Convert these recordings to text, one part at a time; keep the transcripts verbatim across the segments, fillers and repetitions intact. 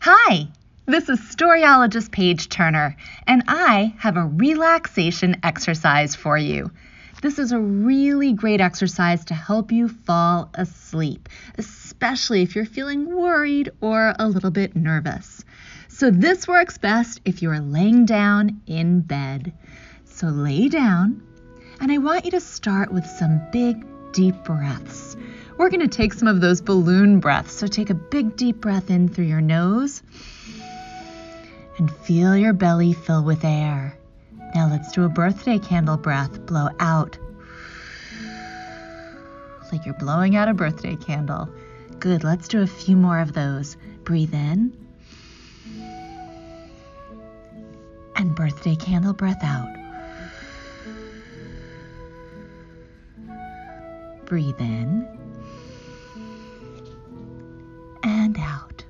Hi, this is Storyologist Paige Turner, and I have a relaxation exercise for you. This is a really great exercise to help you fall asleep, especially if you're feeling worried or a little bit nervous. So this works best if you are laying down in bed. So lay down, and I want you to start with some big, deep breaths. We're going to take some of those balloon breaths. So take a big, deep breath in through your nose and feel your belly fill with air. Now let's do a birthday candle breath. Blow out like you're blowing out a birthday candle. Good. Let's do a few more of those. Breathe in and birthday candle breath out. Breathe in and out.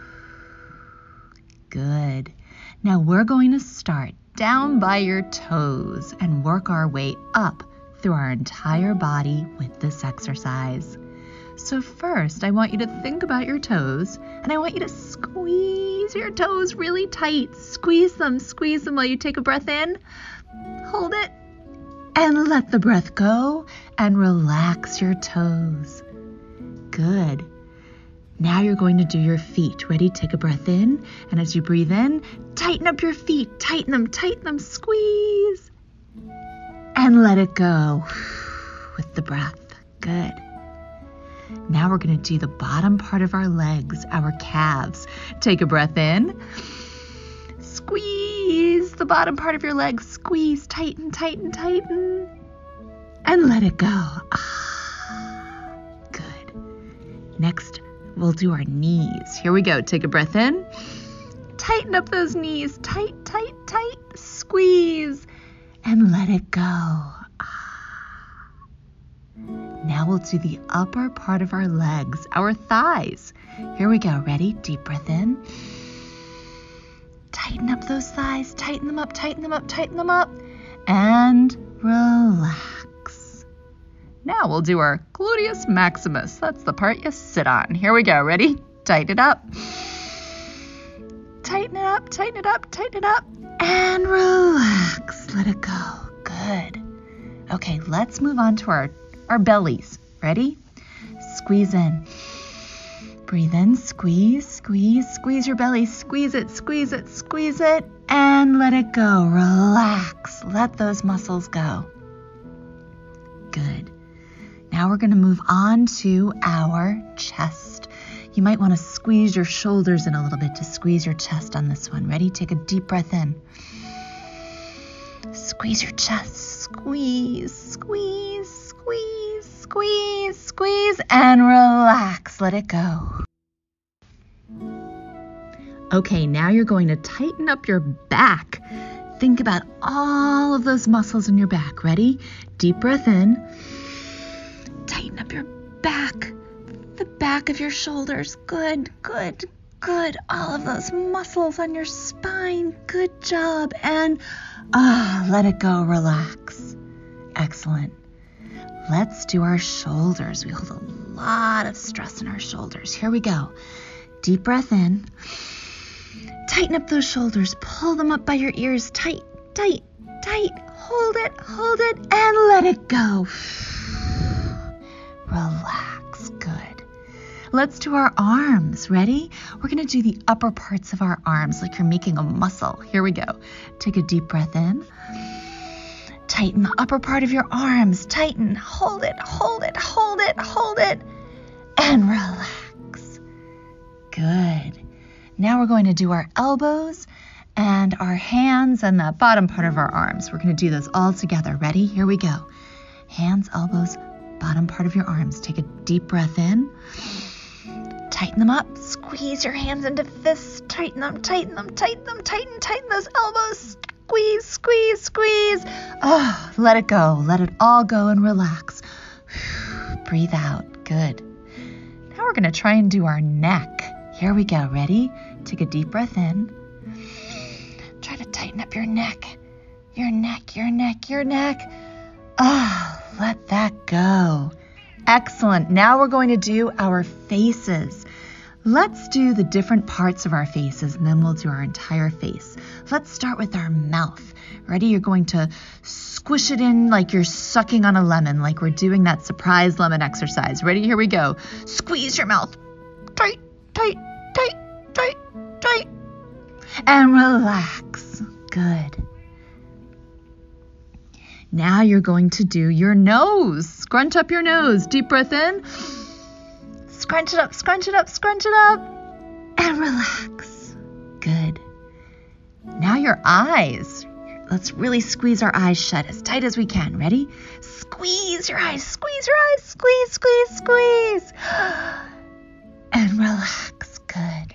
Good. Now we're going to start down by your toes and work our way up through our entire body with this exercise. So first, I want you to think about your toes, and I want you to squeeze your toes really tight. Squeeze them, squeeze them while you take a breath in. Hold it, and let the breath go, and relax your toes. Good. Now you're going to do your feet. Ready? Take a breath in, and as you breathe in, tighten up your feet. Tighten them, tighten them, squeeze. And let it go with the breath. Good. Now we're going to do the bottom part of our legs, our calves. Take a breath in. Squeeze the bottom part of your legs. Squeeze, tighten, tighten, tighten. And let it go. Ah, good. Next, we'll do our knees. Here we go. Take a breath in. Tighten up those knees. Tight, tight, tight. Squeeze. And let it go. Ah. Now we'll do the upper part of our legs, our thighs. Here we go. Ready? Deep breath in. Tighten up those thighs. Tighten them up, tighten them up, tighten them up. And relax. Now we'll do our gluteus maximus. That's the part you sit on. Here we go. Ready? Tighten it up. Tighten it up, tighten it up, tighten it up. And relax. Let it go. Good. Okay, let's move on to our, our bellies. Ready? Squeeze in. Breathe in, squeeze, squeeze, squeeze your belly. Squeeze it, squeeze it, squeeze it. And let it go. Relax. Let those muscles go. Good. Now we're going to move on to our chest. You might want to squeeze your shoulders in a little bit to squeeze your chest on this one. Ready? Take a deep breath in. Squeeze your chest. Squeeze, squeeze, squeeze, squeeze, squeeze, and relax. Let it go. Okay, now you're going to tighten up your back. Think about all of those muscles in your back. Ready? Deep breath in. Tighten up your back. The back of your shoulders. Good, good, good. All of those muscles on your spine. Good job. And ah, let it go. Relax. Excellent. Let's do our shoulders. We hold a lot of stress in our shoulders. Here we go. Deep breath in. Tighten up those shoulders. Pull them up by your ears. Tight, tight, tight. Hold it, hold it, and let it go. Relax. Good. Let's do our arms. Ready? We're going to do the upper parts of our arms like you're making a muscle. Here we go. Take a deep breath in. Tighten the upper part of your arms. Tighten. Hold it, hold it, hold it, hold it. And relax. Good. Now we're going to do our elbows and our hands and the bottom part of our arms. We're going to do those all together. Ready? Here we go. Hands, elbows, bottom part of your arms. Take a deep breath in. Tighten them up. Squeeze your hands into fists. Tighten them, tighten them, tighten them, tighten, tighten those elbows. Squeeze, squeeze, squeeze. Oh, let it go. Let it all go and relax. Breathe out. Good. Now we're going to try and do our neck. Here we go. Ready? Take a deep breath in. Try to tighten up your neck. Your neck, your neck, your neck. Ah, oh, let that go. Excellent. Now we're going to do our faces. Let's do the different parts of our faces, and then we'll do our entire face. Let's start with our mouth. Ready? You're going to squish it in like you're sucking on a lemon, like we're doing that surprise lemon exercise. Ready? Here we go. Squeeze your mouth. Tight, tight, tight, tight, tight. And relax. Good. Now you're going to do your nose. Scrunch up your nose. Deep breath in. Scrunch it up, scrunch it up, scrunch it up. And relax. Good. Now your eyes. Let's really squeeze our eyes shut as tight as we can. Ready? Squeeze your eyes, squeeze your eyes, squeeze, squeeze, squeeze. And relax. Good.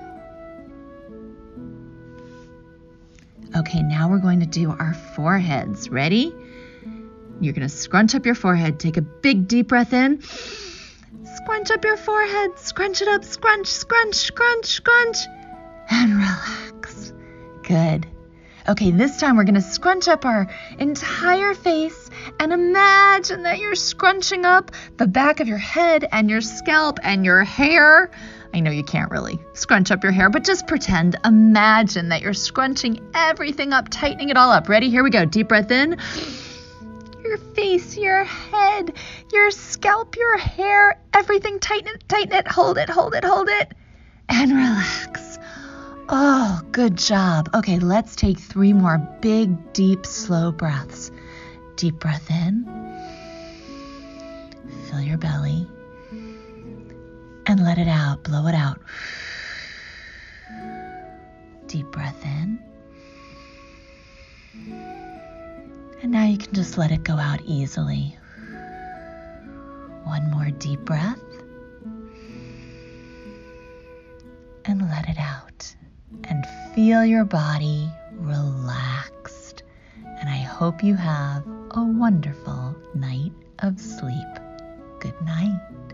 Okay, now we're going to do our foreheads. Ready? You're going to scrunch up your forehead. Take a big deep breath in. Scrunch up your forehead. Scrunch it up. Scrunch, scrunch, scrunch, scrunch. And relax. Good. Okay, this time we're going to scrunch up our entire face and imagine that you're scrunching up the back of your head and your scalp and your hair. I know you can't really scrunch up your hair, but just pretend. Imagine that you're scrunching everything up, tightening it all up. Ready? Here we go. Deep breath in. Your face, your head, your scalp, your hair, everything. Tighten it, tighten it, hold it, hold it, hold it, and relax. Oh, good job. Okay, let's take three more big, deep, slow breaths. Deep breath in. Fill your belly. And let it out. Blow it out. Deep breath in. And now you can just let it go out easily. One more deep breath. And let it out. And feel your body relaxed. And I hope you have a wonderful night of sleep. Good night.